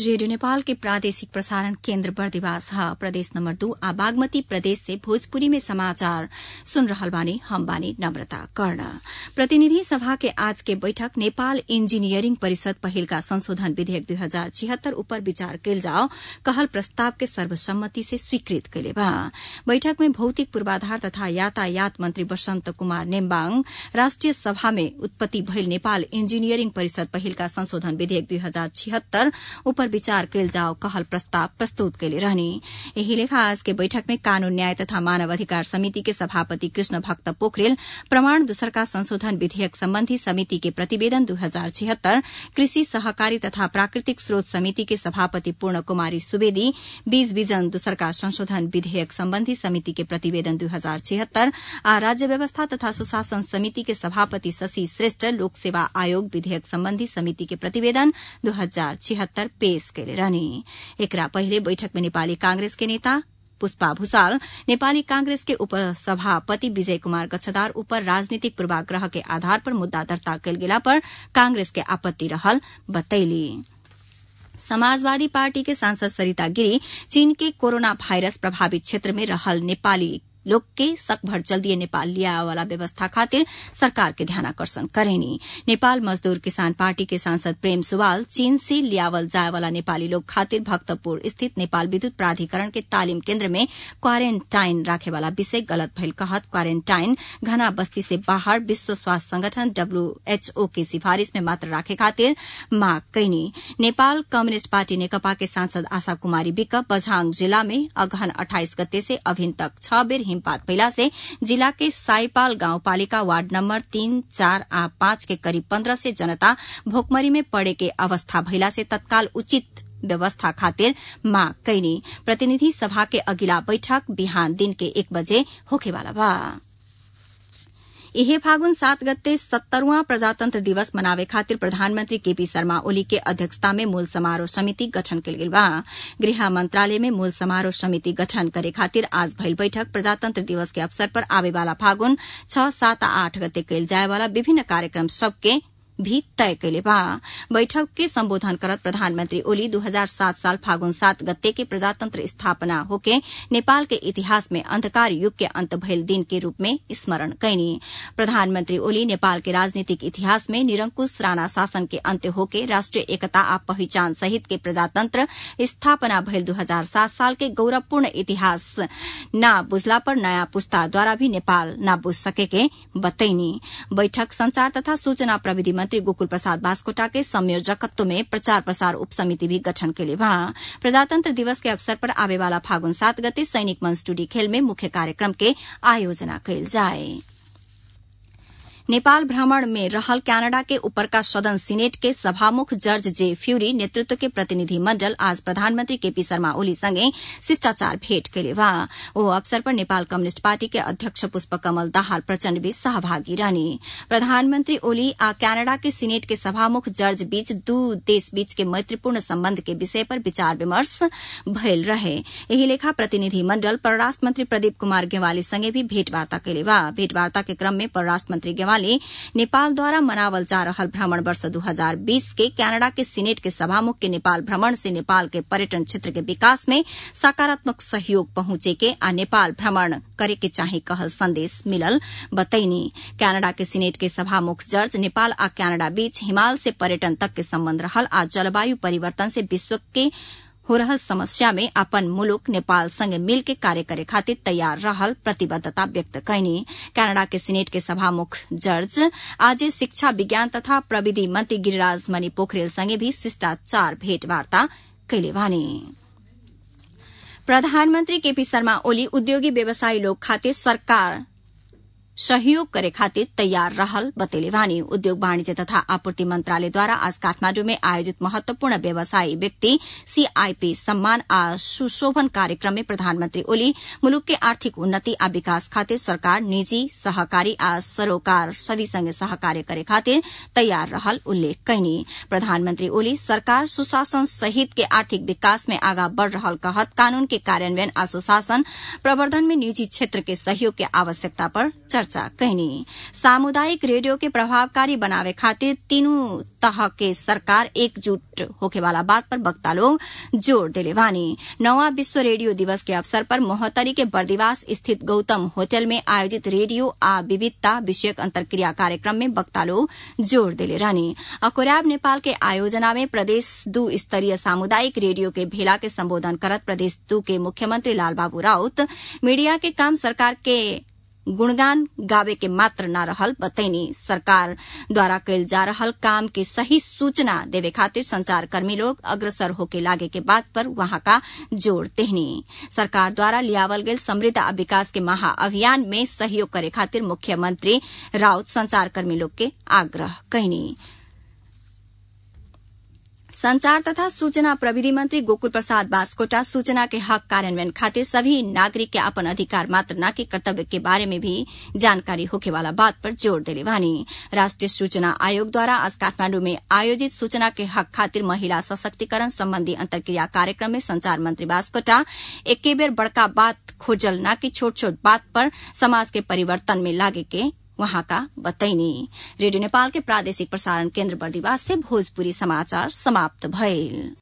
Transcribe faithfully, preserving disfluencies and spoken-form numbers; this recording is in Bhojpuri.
रेडियो नेपाल के प्रादेशिक प्रसारण केन्द्र बर्दिवास ह प्रदेश नंबर दू आ बागमती प्रदेश से भोजपुरी में समाचार सुन रहल बानी। हम बानी नम्रता कर्ण। प्रतिनिधि सभा के आज के बैठक नेपाल इंजीनियरिंग परिषद पहिलका संशोधन विधेयक दुई हजार छिहत्तर उपर विचार कैल जाओ कहल प्रस्ताव के सर्वसम्मति से स्वीकृत कैले बा। बैठक में भौतिक पूर्वाधार तथा यातायात मंत्री बसंत कुमार नेम्बाङ राष्ट्रिय सभा में उत्पत्ति भइल नेपाल इंजीनियरिंग परिषद पहिलका संशोधन विधेयक दुई हजार छिहत्तर उपर विचार कैल जाओ कहल प्रस्ताव प्रस्तुत कैले रहनी। यही लेखा आज के बैठक में कानून न्याय तथा मानव अधिकार समिति के सभापति कृष्ण भक्त पोखरेल प्रमाण दूसरका संशोधन विधेयक सम्बन्धी समिति के प्रतिवेदन दुई हजार छिहत्तर, कृषि सहकारी तथा प्राकृतिक स्रोत समिति के सभापति पूर्ण कुमारी सुवेदी बीज बिजन दूसरका संशोधन विधेयक सम्बन्धी समिति के प्रतिवेदन दुई हजार छिहत्तर आ राज्य व्यवस्था तथा सुशासन समिति के सभापति शशि श्रेष्ठ लोक सेवा आयोग विधेयक सम्बन्धी समिति के प्रतिवेदन दुई हजार छिहत्तर पेश कैले रहनी। एकरा पहिले बैठक में नेपाली कांग्रेस के नेता पुष्पा भूषाल नेपाली कांग्रेस के उपसभापति विजय कुमार गच्छदार उपर राजनीतिक पूर्वाग्रह के आधार पर मुद्दा दर्ता कैल गेला पर कांग्रेस के आपत्ति रहल बतैली। समाजवादी पार्टी के सांसद सरिता गिरी चीन के कोरोना वायरस प्रभावित क्षेत्र में रहल नेपाली लोग के सकभर जल्दी नेपाल लिया वाला व्यवस्था खातिर सरकार के ध्यानाकर्षण करेनी। नेपाल मजदूर किसान पार्टी के सांसद प्रेम सुवाल चीन से लियावल जाए वाला नेपाली लोग खातिर भक्तपुर स्थित नेपाल विद्युत प्राधिकरण के तालिम केन्द्र में क्वारेन्टाइन राखे वाला विषय गलत भइल कहत क्वारेन्टाइन घना बस्ती से बाहर विश्व स्वास्थ्य संगठन डब्ल्यूएचओ के सिफारिश में मात्र राखे खातिर माग कैनी। नेपाल कम्युनिष्ट पार्टी नेकपा के सांसद आशा कुमारी विक बझाङ जिला में अगहन अठाइस गते से अभिन तक छ बेर हिमपात भइला से जिला के साईपाल गाउँपालिका वार्ड नम्बर तीन चार आ पाँच के करीब पन्द्रह से जनता भोकमरी में पड़े के अवस्था भइला से तत्काल उचित व्यवस्था खातिर माग कैनी। प्रतिनिधि सभा के अगिला बैठक बिहान दिन के एक बजे होखेवाला बा। इहे फागुन सात गते सत्तरवां प्रजातंत्र दिवस मनावे खातिर प्रधानमंत्री केपी शर्मा ओली के अध्यक्षता में मूल समारोह समिति गठन कैल गेल बा। गृह मंत्रालय में मूल समारोह समिति गठन करे खातिर आज भइल बैठक प्रजातंत्र दिवस के अवसर पर आवे वाला फागुन छ सात आ आठ गते कैल जाए वाला विभिन्न कार्यक्रम सबके भी तय कैले बा। बैठक के संबोधन करत प्रधानमंत्री ओली दो हजार सात साल फागुन सात गते के प्रजातंत्र स्थापना होके नेपाल के इतिहास में अंधकार युग के अंत भइल दिन के रूप में स्मरण कैनी। प्रधानमंत्री ओली नेपाल के राजनीतिक इतिहास में निरंकुश राणा शासन के अंत्य होके राष्ट्रिय एकता आ पहिचान सहित के प्रजातंत्र स्थापना भइल दो हजार सात साल के गौरवपूर्ण इतिहास न बुझला पर नयाँ पुस्ता द्वारा भी नेपाल न बुझ सके के बतैनी। बैठक संचार तथा सूचना प्रविधि मंत्री गोकुल प्रसाद बास्कोटा के संयोजकत्व में प्रचार प्रसार उप समिति भी गठन कैले बा। प्रजातंत्र दिवस के अवसर पर आवे वाला फागुन सात गते सैनिक मंच टूडी खेल में मुख्य कार्यक्रम के आयोजना कैल जाए। नेपाल भ्रमण में रहल कनाडा के ऊपरका सदन सीनेट के सभामुख जर्ज जे फ्यूरी नेतृत्व के प्रतिनिधि मंडल आज प्रधानमंत्री केपी शर्मा ओली संगे शिष्टाचार भेट कैले बा। ओ अवसर पर नेपाल कम्युनिष्ट पार्टी के अध्यक्ष पुष्पकमल दाहाल प्रचण्ड भी सहभागी रहनी। प्रधानमंत्री ओली आ कनाडा के सीनेट के सभामुख जर्ज बीच दू देश बीच के मैत्रीपूर्ण सम्बन्ध के विषय पर विचार विमर्श भइल रहे। यही लेखा प्रतिनिधि मंडल परराष्ट्र मंत्री प्रदीप कुमार गेवाली संगे भी भेंटवार्ता कैले बा। भेंटवार्ता के क्रम में परराष्ट्र मंत्री गेवाली नेपाल द्वारा मनावल जा रहल भ्रमण वर्ष दो हजार बीस के कनाडा के सीनेट के सभामुख के नेपाल भ्रमण से नेपाल के पर्यटन क्षेत्र के विकास में सकारात्मक सहयोग पहुंचे के आ नेपाल भ्रमण करे के चाहे कहल संदेश मिलल बतैनी। कनाडा के सीनेट के सभामुख जर्ज नेपाल आ कनाडा बीच हिमाल से पर्यटन तक के संबंध रहल आ जलवायु परिवर्तन से विश्व के हो रहल समस्या में अपन मुलुक नेपाल संगे मिल के कार्य करे खातिर तैयार रहल प्रतिबद्धता व्यक्त कैनी। कनाडा के सीनेट के सभामुख जर्ज आज शिक्षा विज्ञान तथा प्रविधि मंत्री गिरिराज मणि पोखरेल संगे भी शिष्टाचार भेंटवार्ता कैले बानी। प्रधानमंत्री केपी शर्मा ओली उद्योगी व्यवसायी लोग खातिर सरकार सहयोग करे खातिर तैयार रहल बतैले बानी। उद्योग वाणिज्य तथा आपूर्ति मंत्रालय द्वारा आज काठमांडू में आयोजित महत्वपूर्ण व्यवसायी व्यक्ति सीआईपी सम्मान आ सुशोभन कार्यक्रम में प्रधानमंत्री ओली मुलुक के आर्थिक उन्नति आ विकास खातिर सरकार निजी सहकारी आ सरोकार सभी संगे सहकार्य करे खातिर तैयार रहल उल्लेख कैनी। प्रधानमंत्री ओली सरकार सुशासन सहित के आर्थिक विकास में आगा बढ़ रहल कहत कानून के कार्यान्वयन आ सुशासन प्रवर्धन में निजी क्षेत्र के सहयोग के आवश्यकता पर चर्चा चर्चा कहनी। सामुदायिक रेडियो के प्रभावकारी बनावे खातिर तीनों तह के सरकार एकजुट होके वाला बात पर वक्ता लोग जोर देले बानी। नौवां विश्व रेडियो दिवस के अवसर पर मोहतरी के बर्दिवास स्थित गौतम होटल में आयोजित रेडियो आ विविधता विषयक अंतर्क्रिया कार्यक्रम में वक्ता लोग जोर देले रहनी। अकोराब नेपाल के आयोजना में प्रदेश दू स्तरीय सामुदायिक रेडियो के भेला के संबोधन करत प्रदेश दू के मुख्यमंत्री लालबाबू राउत मीडिया के काम सरकार के गुणगान गावे के मात्र न रहल बतैनी। सरकार द्वारा कैल जा रहल काम के सही सूचना देवे खातिर संचारकर्मी लोग अग्रसर होके लागे के बात पर वहां का जोर देहनी। सरकार द्वारा लियावल गेल समृद्ध आ विकास के महाअभियान में सहयोग करे खातिर मुख्यमंत्री राउत संचारकर्मी लोग के आग्रह कहनी। संचार तथा सूचना प्रविधि मंत्री गोकुल प्रसाद बास्कोटा सूचना के हक कार्यान्वयन खातिर सभी नागरिक के अपन अधिकार मात्र न के कर्तव्य के बारे में भी जानकारी होके वाला बात पर जोर देले बानी। राष्ट्रीय सूचना आयोग द्वारा आज काठमांडू में आयोजित सूचना के हक खातिर महिला सशक्तिकरण संबंधी अंतर्क्रिया कार्यक्रम में संचार मंत्री बास्कोटा एके बेर बड़का बात खोजल न कि छोट छोट बात पर समाज के परिवर्तन में लागे के वहां का बतैनी। रेडियो नेपाल के प्रादेशिक प्रसारण केन्द्र बर्दिवास से भोजपुरी समाचार समाप्त भइल।